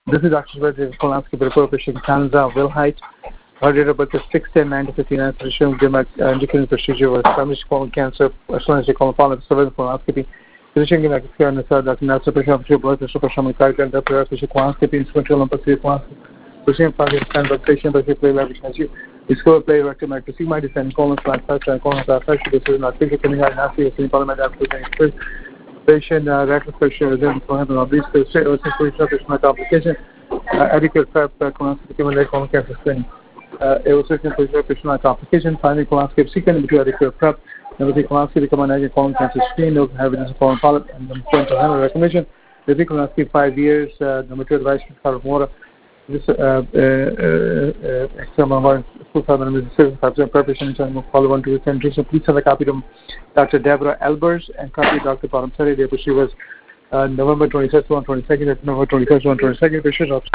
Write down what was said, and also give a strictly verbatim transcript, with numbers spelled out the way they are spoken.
This is Doctor Shubhra colonoscopy report patient Kanza Wilhite. Her date of birth is six ten nineteen fifty-nine. Physician indicating procedure was primary colon cancer, external colon polyp, cervical colonoscopy. Physician gave care on the side, Doctor Nelson, patient of blood pressure, patient cardiac, Doctor patient colonoscopy, instrumental lumpectomy colonoscopy. Patient patient standard patient patient play lab issue. Discover play rectum active my descent colon slash fracture and colon slash fracture. This is not physical coming out nasty. It's in parliament after the patient uh, rectal pressure then for having obese patient or patient complication. Uh, adequate prep uh, colonoscopy given colon cancer screening. Uh, it was certain patient complication. Finally, colonoscopy sequence between adequate prep. Then the colonoscopy become an negative colon cancer screen. No evidence of colon polyp and then point to have a recommendation. The colonoscopy five years. Uh, the material advice from water. This uh, uh, uh, external full time is five percent preparation and follow one to ten. So please send a copy to Doctor Deborah Elbers and copy of Doctor Paramsari. She was uh, November twenty-third to twenty-second, November twenty-first to twenty-second.